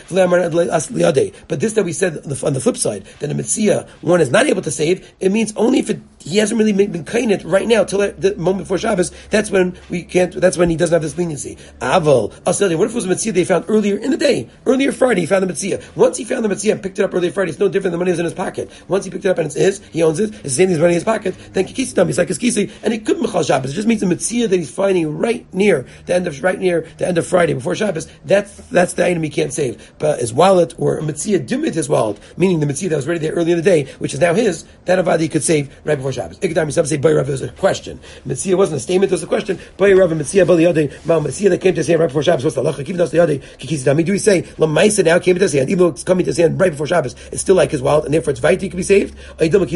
Speaker 1: But this that we said on the flip side that a mitzia one is not able to save. It means only if it, he hasn't really been kain it right now till the moment before Shabbos. That's when we can't. That's when he doesn't have this leniency. Aval. What if it was a mitzia they found earlier in the day, earlier Friday? He found the mitzia. Once he found the mitzia and picked it up earlier Friday, it's no different than money was in his pocket. Once he picked it up and it's his, he owns it. It's the same as money in his pocket. Then kikisi dam. He's like his kisi, and he couldn't mechal Shabbos. It just means the mitzia that he's finding right near the end of right near the end of Friday before Shabbos. That's that's the item he can't save. But his wallet or a mitzia dimit his wallet, meaning the mitzia that was already there earlier in the day, which is now his, that avadi he could save right before Shabbos. Ikadam some say Bay Rav is a question. Mitzia wasn't a statement; it was a question. Bay Rav mitzia bali yadei ma mitzia that came to his hand right before Shabbos. What's the halacha? Keep us the yadei kikisi dami. Do we say lamaisa now came to his hand, even though it's coming to his hand right before Shabbos? It's still like his wallet, and therefore it's vayti can be saved. Since there's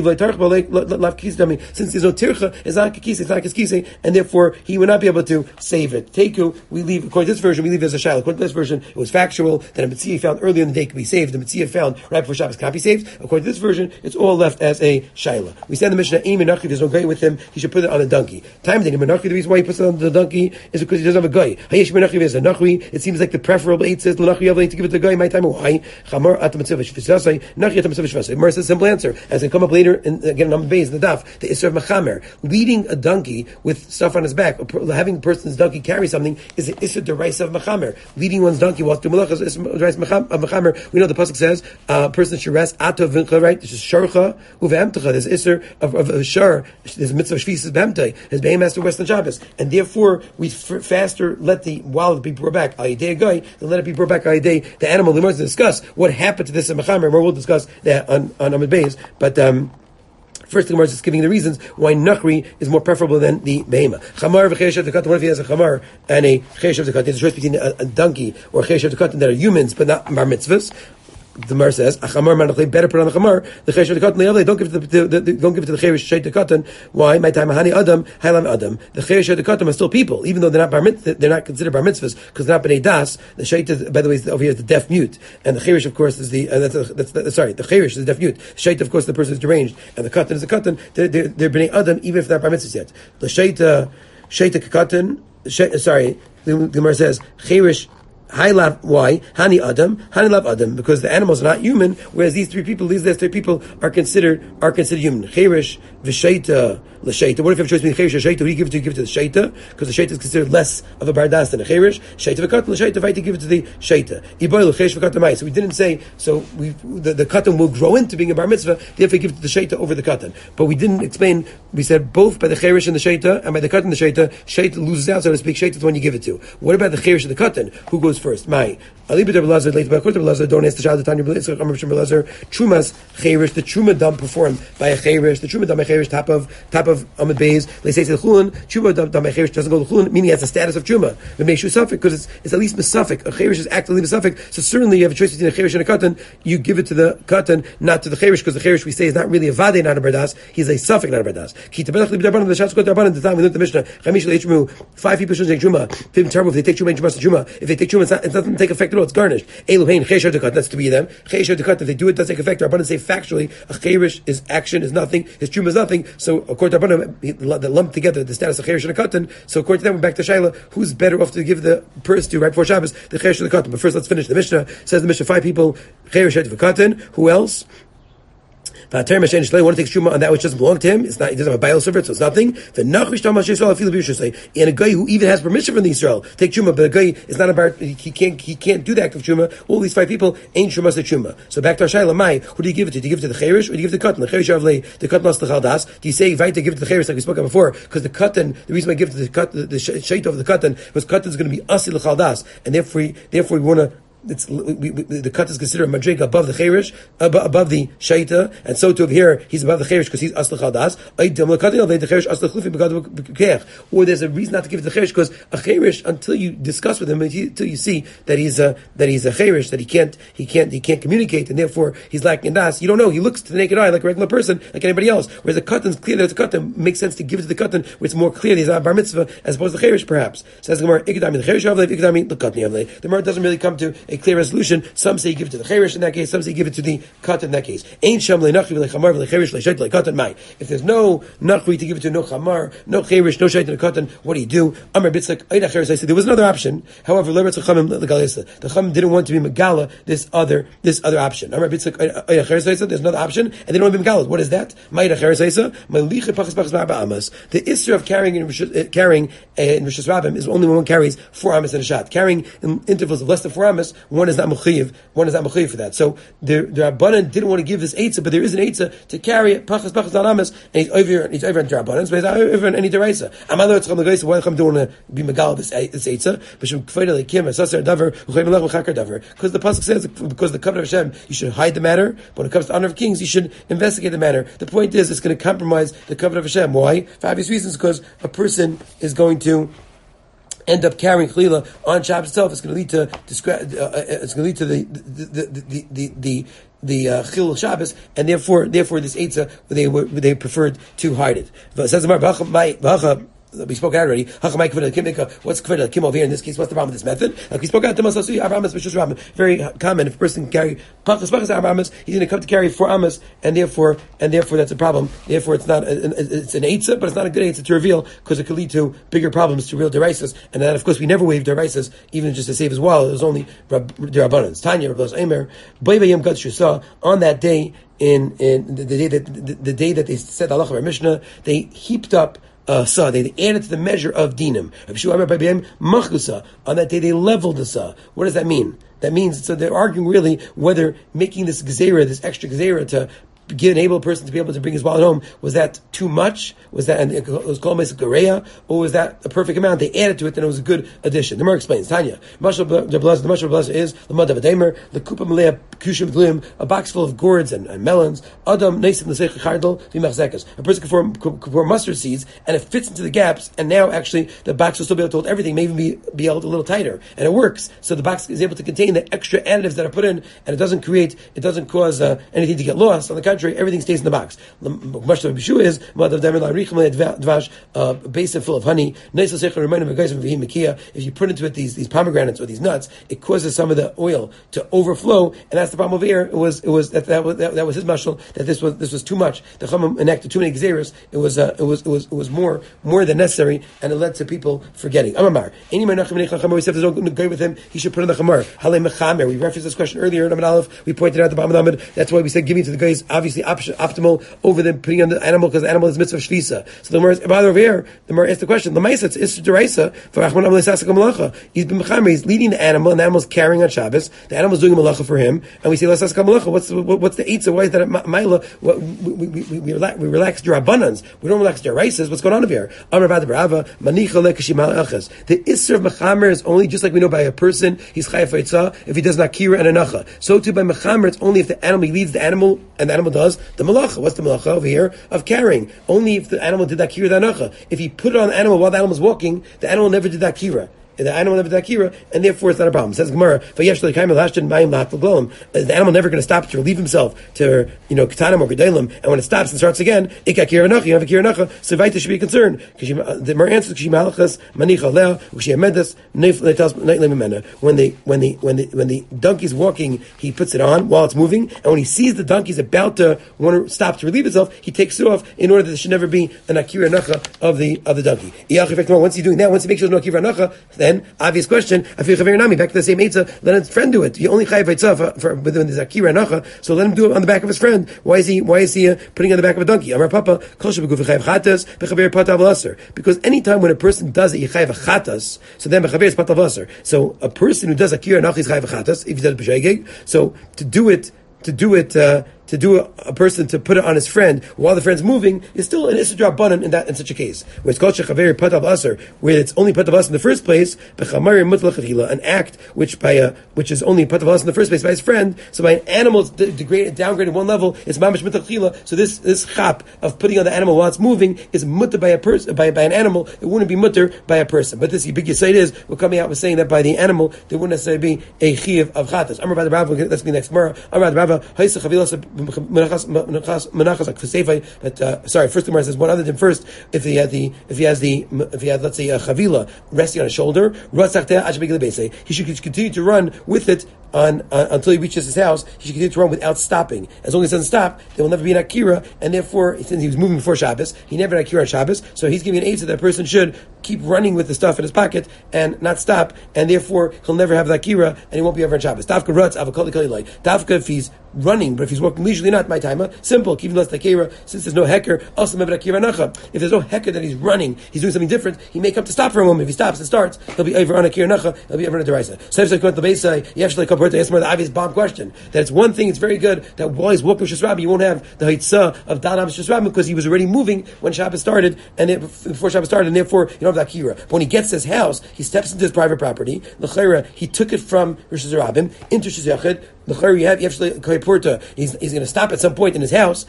Speaker 1: no tircha, it's not kikisi, it's not kikisi, and therefore he would not be able to save it. Teku, we leave according to this version, we leave as a shaila. According to this version, it was factual that a mitzia found earlier in the day can be saved. The mitzia found right before Shabbos cannot be saved. According to this version, it's all left as a shaila. We said in the Mishnah, Ein Menachi, there's no guy with him, he should put it on a donkey. Time day, Menachi, the reason why he puts it on the donkey is because he doesn't have a guy. Hayesh Menachi is a nachri. It seems like the preferable eight says Menachi Yavlin to give it to the guy. My time, why? Chamar at the mitzvah shvasai, Nachi at the mitzvah shvasai. Mar says simple answer, as they come up later in again number base in the daf. The isser of mechamer, leading a donkey with stuff on his back, or having the person's donkey carry something is an isser deraisa of mechamer. Leading one's donkey while doing malachas is deraisa of mechamer. We know the pasuk says a uh, person should rest ato vincha, right? This is sharcha uvemtecha. There's isser of of a shar. There's a mitzvah shvis bemtei. His behem has to rest on Shabbos, and therefore we f- faster let the wallet be brought back a day a guy than let it be brought back a day the animal. We must discuss what happened to this in mechamer. We'll discuss that on on Amud Beis, but. Um, First, the Gemara is just giving the reasons why nachri is more preferable than the behema. Chamar v'chesh of the katan. What if he has a chamar and a chesh of the katan? There's a choice between a, a donkey or a chesh of the katan that are humans but not bar mitzvahs. The Mar says, "A chamar manachlei better put on the chamar. The chesh of the katan. Don't give it to the, the, the don't give it to the chesh of the katan. Why? My time hani adam, haylam adam. The chesh of the katan are still people, even though they're not bar mitzvah, they're not considered bar mitzvahs because they're not bnei das. The shayta, by the way, is over here is the deaf mute, and the chesh, of course, is the uh, that's, a, that's the, sorry, the chesh is the deaf mute. The shayta, of course, the person is deranged, and the katan is the katan. They're, they're, they're bnei adam, even if they're not bar mitzvahs yet. The shayta, shayta katan. Sorry, the Gemara says chesh. High why? Hani Adam, Hani Lav Adam, because the animals are not human, whereas these three people, these last three people are considered are considered human. Cheirish, V'Sheita, L'Sheita. What if you have a choice between Cheirish and Sheita? Who do you give it to? You give it to the Sheita, because the Sheita is considered less of a bardas than a Cheirish. Sheita v'Katan, L'Sheita, V'Aiti, give it to the Sheita. Iboil, Cheirish v'Katan Mai. So we didn't say, so we the, the Katan will grow into being a bar mitzvah, therefore give it to the Sheita over the Katan. But we didn't explain, we said both by the Cheirish and the Sheita, and by the Katan and the Sheita, Sheita loses out, so to speak, Sheita is the one you give it to. What about the Cheirish and the Katan? Who goes first? Mai. Ali b'der b'lazar, late b'akur b'lazar, don't ask the child, the Tanya b'lazar, Amr b'lazar, Trumas, Cheirish, the Truma dump performed by a Cheirish, the Truma dump by Cheirish, top of, top of of Amid Beis, they say to the Chulun, Chuma Dam Cherish doesn't go to Chulun, meaning it has the status of Chuma. It makes you suffix because it's, it's at least Mesafik. A Cherish is actively Mesafik, so certainly you have a choice between a Cherish and a Katan. You give it to the Katan, not to the Cherish, because the Cherish we say is not really a Vade, not a Bardas. He's a Suffix, not a Bardas. Ki Tabelach Li B'Darbanan, the Shatz Got Darbanan, the time we learned the Mishnah. Chamish Leichmu, five people should take Chuma. Fifteen Tarbu, if they take Chuma, and Chuma, Chuma. If they take Chuma, it's not, it doesn't take effect at all. It's garnished. Eluhain Chesher Dekat. That's to be them. Chesher Dekat. If they do it, it does take effect. Darbanan say factually, a Cherish is action is nothing. His Chuma is nothing. So according to Darbanan, they lump together the status of Cherish and a Katan. So according to them, we're back to Shaila. Who's better off to give the purse to right before Shabbos? The Cherish and the Katan. But first, let's finish the Mishnah. Says the Mishnah, five people. Cherish and Katan. Who else? Want to take Shuma on that which doesn't belong to him. It's not. He doesn't have a bios of it, so it's nothing. The Nachish Tamas Yisrael feel the and a guy who even has permission from the Israel take Shuma, but a guy is not about. He can't. He can't do the act of Shuma. All these five people ain't Shuma the Shuma. So back to our Shaila, Mai. Who do you give it to? Do you give it to the Cherish or do you give it to the Katan? The Cherish Avlei, the Katan lost the Chaldas. Do you say Vayta give it to the Cherish like we spoke about before? Because the Katan, the reason I give it to the Katan, the, the Shait of the Katan was Katan is going to be Asil Chaldas, and therefore, we, therefore we want to. It's, we, we, the cut is considered a madrig above the cherish, above, above the shaita, and so too here he's above the cherish because he's asl chadas. Or there's a reason not to give it the cherish because a cherish, until you discuss with him, until you see that he's a that he's a cherish, that he can't he can't he can't communicate, and therefore he's lacking in das. You don't know. He looks to the naked eye like a regular person, like anybody else. Whereas the katan is clear that it's a katan. Makes sense to give it to the katan, where it's more clear that he's a bar mitzvah as opposed to the cherish, perhaps. Says the Gemara, ikadami the cherish avlev, ikadami the katan avlev. The Gemara doesn't really come to a clear resolution. Some say give it to the cherish in that case. Some say give it to the katan in that case. Ain't sham le'nachri le'chamar le'cherish le'shait le'katan mai. If there's no nachri to give it to, no chamar, no cherish, no shait and katan, what do you do? Amar bitzak ayda cherish. I said there was another option. However, le'retz chamim le'galisa. The chum didn't want to be megala this other this other option. Amar bitzak ayda cherish. I said there's another option, and they don't want to be megala. What is that? Ma'ida cherish. I said ma'liche pachas pachas ma'aba amas. The issue of carrying in uh, carrying uh, in rishus rabim is only when one carries four amas and a shot. Carrying in intervals of less than four amas, one is not mechayiv. One is not mechayiv for that. So the the Rabbanan didn't want to give this eitzah, but there is an eitzah to carry it pachas pachas amas, and he's over he's over in Rabbanan, so he's over in any deraisa. Amalot tzcham legaisa. Why don't want to be megal this this eitzah? But shem kfayda lekim asasar davar uchayim melech mechakar davar. Because the pasuk says because the covenant of Hashem you should hide the matter, but when it comes to honor of kings you should investigate the matter. The point is it's going to compromise the covenant of Hashem. Why? For obvious reasons. Because a person is going to end up carrying chalila on Shabbos itself. It's going to lead to discre- uh, it's going to lead to the the the the the, the uh, chil Shabbos, and therefore therefore this eitzah they were they preferred to hide it. But it says the we spoke out already. What's kveda kim over here in this case? What's the problem with this method? Like we spoke out. Very common. If a person can carry pachas pachas amas, he's going to come to carry four amas, and therefore and therefore that's a problem. Therefore, it's not it's an eitzah, but it's not a good eitzah to reveal because it could lead to bigger problems to real deraisas. And then, of course, we never waive deraisas, even just to save his wallet. It was only derabbanans. Tanya Rabbi Eimer Boivayim Gad Shusah on that day in in the, the day that the, the day that they said halacha or Mishnah, they heaped up. Uh, saw they added to the measure of dinim. On that day they leveled the saw. What does that mean? That means so they're arguing really whether making this gzeira, this extra gzeira to enable a person to be able to bring his wallet home, was that too much? Was that, and it was called Gareya, or was that a perfect amount? They added to it, then it was a good addition. The Gemara explains, Tanya, the Mashal Blazer is, the Madav Damer, the Kupa Malea Kushim Glim, a box full of gourds and, and melons, Adam Naisim L'Seich Chardal, V'Machzekas. A person can pour, can pour mustard seeds, and it fits into the gaps, and now actually the box will still be able to hold everything, may even be, be held a little tighter, and it works. So the box is able to contain the extra additives that are put in, and it doesn't create, it doesn't cause uh, anything to get lost. On the contrary, everything stays in the box. The Mashal of Bishua is a basin full of honey. If you put into it these these pomegranates or these nuts, it causes some of the oil to overflow, and that's the problem over here. It was it was that that was, that, that was his mashal, that this was this was too much. The Chacham enacted too many gzeros. It was uh, it was it was it was more more than necessary, and it led to people forgetting. Amar, any menachem we said there's no good with him. He should put in the chamar. Halei mechamer. We referenced this question earlier in Amid Aleph. We pointed out the bottom of the Amid. That's why we said giving to the guys obviously option, optimal over them putting on the animal because the animal is mitzvah shvisa. So the Gemara, by over here, the Gemara asked the question: the Ma'isa is deraisa for Achman Amalei Sasaka Malacha. He's been mechamer. He's leading the animal, and the animal's carrying on Shabbos. The animal's doing a malacha for him, and we say Lasasaka Malacha. What's the, what, what's the eitzah? Why is that a ma'ila? We we we we, we relax, we relax derabbanans. We don't relax deraisas. What's going on over here? Amar Vada Brava Manicha lekashimal elches. The isser of mechamer is only just like we know by a person. He's chayav haitzah if he does not kira and anacha. So too by mechamer, it's only if the animal he leads the animal and the animal does the malacha. What's the malacha over here of carrying? Only if the animal did that kira danacha. If he put it on the animal while the animal was walking, the animal never did that kira. The animal never did akira, and therefore it's not a problem. It says Gemara, the animal never going to stop to relieve himself to, you know, katanim or gedalim, and when it stops and starts again, ik akira nacha, you have akira nacha, so Vaita should be concerned. The Gemara answers, when the when the when the when the donkey's walking, he puts it on while it's moving, and when he sees the donkey's about to want to stop to relieve itself, he takes it off in order that there should never be an akira nacha of the of the donkey. Once he's doing that, once he makes sure there's no akira nacha, then, obvious question, back to the same Eitzah, let his friend do it. You only chayav Eitzah for, for within the Akira Nacha, so let him do it on the back of his friend. Why is he, why is he uh, putting it on the back of a donkey? Amar Papa, because anytime when a person does it, he chayav chatas, so then bechaver is patav aser. So a person who does Akira Nacha is chayav chatas, if he does b'shegeg, so to do it, to do it, uh, to do a, a person to put it on his friend while the friend's moving is still an issur drabanan in that in such a case. Where it's called shechaver patav aser, where it's only patav aser in the first place, an act which by a which is only patav aser in the first place by his friend. So by an animal de- degraded downgraded one level, it's mamish mitachila. So this this chap of putting on the animal while it's moving is mutter by a person by by an animal. It wouldn't be mutter by a person. But this big yesayid is we're coming out with saying that by the animal there wouldn't necessarily be a chiyuv of chatas. Amar b'ad Rava, let's be next tomorrow. Amar b'ad Rava, haisa chavilas. But uh, sorry, first the Gemara says one other than first. If he had the, if he has the, if he had let's say a chavila resting on his shoulder, he should continue to run with it on, on until he reaches his house. He should continue to run without stopping. As long as he doesn't stop, there will never be an akira, and therefore, since he was moving before Shabbos, he never had akira on Shabbos. So he's giving an aid to that person should keep running with the stuff in his pocket and not stop, and therefore he'll never have the akira, and he won't be ever on Shabbos. Tafka rutz avakol kalilai. Tafka if he's running, but if he's walking leisurely, not my timer. Simple, keeping less takira. Since there's no hecker, also remember akira nacha. If there's no hecker that he's running, he's doing something different. He may come to stop for a moment. If he stops and starts, he'll be over on akira nacha. He'll be over on a deraisa. So if the Beisai, you actually come to ask more the obvious bomb question. That it's one thing. It's very good that while he's walking with Shus you won't have the haitzah of Danam Shus because he was already moving when Shabbos started and it, before Shabbos started, and therefore you don't have the akira. But when he gets to his house, he steps into his private property. L'chayra, he took it from Rosh Hashanah into Shus Yachid. L'chayra, you have you actually Kayporta. He's he's going to stop at some point in his house.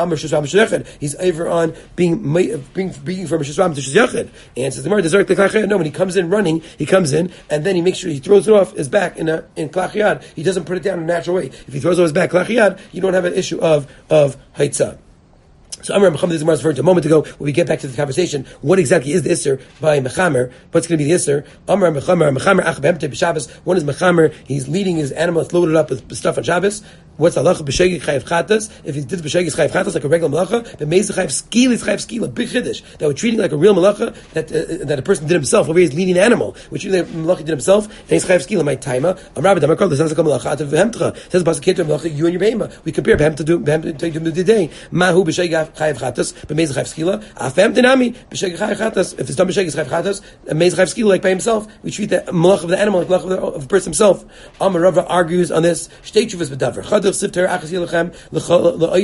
Speaker 1: He's over on being being being from Rosh Hashanah to Shus Yachid. And says the Gemara, "Desert klachiyad." No, when he comes in running, he comes in and then he makes sure he throws it off his back in a in klachiyad. He doesn't put it down in a natural way. If he throws it off his back klachiyad, you don't have an issue of of haitzah. So Amar Mechamer, this was referred to a moment ago, when we get back to the conversation, what exactly is the Isser by Mechamer? What's going to be the Isser? Amar Mechamer, Mechamer Ach Behemte B'Shabbos. One is Mechamer, he's leading his animal, it's loaded up with stuff on Shabbos. What's halacha b'shegeg chayav chatas? If he did b'shegeg chayav chatas like a regular malacha, but meiz chayav skil is chayav skil, a big chiddush that we're treating like a real malacha that uh, that a person did himself. Over here he's leading an animal, which the malacha did himself, and he's chayav skil. My timer, I'm Rabbi Damakar. This sounds like a malacha to v'hemtra. Says basket to malacha you and your behema. We compare behem to do behem to do the day. Mahu b'shegeg chayav chatas, but meiz chayav skila. Afem dinami b'shegeg chayav chatas. If it's done b'shegeg chayav chatas, meiz chayav skila like by himself. We treat the malacha of the animal like malacha of the, of the person himself. Amar Rava argues on this. Shtei tshuvas b'davar. Chadar sifter achas. It's talking about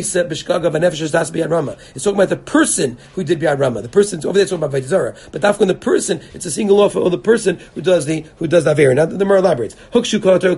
Speaker 1: the person who did Biad Rama. The person over there talking about Vaidazara. But after the person, it's a single offer of the person who does the who does the Avera. Now the Gemara elaborates. If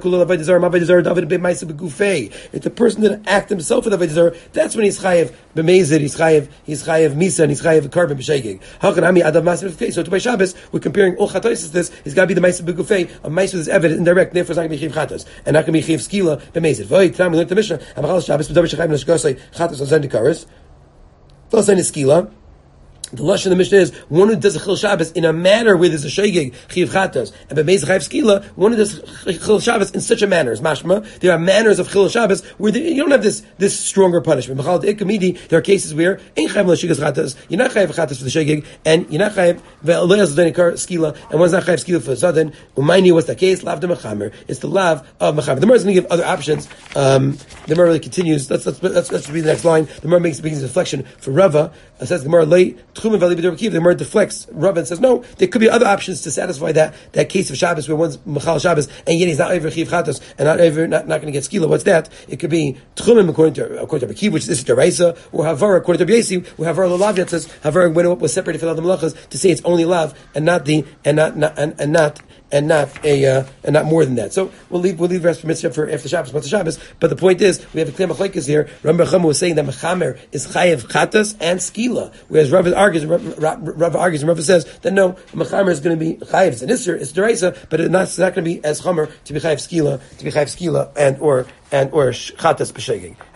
Speaker 1: the person didn't act himself with the Vaidazara, that's when he's chayev b'mezid, he's chayev, he's chayev misa, and he's chayev carbon b'shegeg. So to by Shabbos, we're comparing all chatois this. It's got to be the ma'aser b'gufei. A ma'aser is evident indirect. Therefore, it's not going to be chiv chatos, and not going to be chiv skila b'mezid. V'oi we learned the Mishnah. Shabbos, but Shabbos, Shabbos, Chatos, Azan Dikaris. Those are skila. The lush in the Mishnah is one who does a Chil Shabbos in a manner where there's a Shegeg, Chiv Chatas, and B'meiz Chayiv Skila, one who does Chil Shabbos in such a manner. As Mashma, there are manners of Chil Shabbos where you don't have this this stronger punishment. There are cases where Ein Chayiv L'Shegas Chatas, you're not Chayiv Chatas for the Shegeg, and you're not Chayiv Ve'aloyaz Zanikar Skila, and one's not Chayiv Skila for the Zaden. Umayni, what's the case? Lav de Mechamer. It's the Lav of Mechamer. The Gemara is going to give other options. Um, the Gemara really continues. Let's let's let's, let's read the next line. The Gemara makes brings a reflection for Rava. It says the Gemara late Tchum and the Gemara deflects Rava and says no, there could be other options to satisfy that, that case of Shabbos where one's Machal Shabbos and yet he's not over Chiv Chatos and not over not, not going to get skila. What's that? It could be Tchumim according to according to Bekiv, which is Deraisa, or Havara according to Biesi, where Havara Lalav that says Havara when it was separated from the Malachas to say it's only Lav and not the and not, not and, and not and not a uh, and not more than that. So we'll leave we'll leave the rest for mitzvah for after Shabbos, Motzei Shabbos. But the point is, we have a clear machlokes here. Rambam Chama was saying that mechamer is chayev chatas and skila, whereas Rav argues, Rav, Rav argues, and Rav says that no, mechamer is going to be chayev. It's an isser, it's deraisa, but it's not, it's not going to be as chamer to be chayev skila, to be chayev skila and or and or chatas b'shegeg.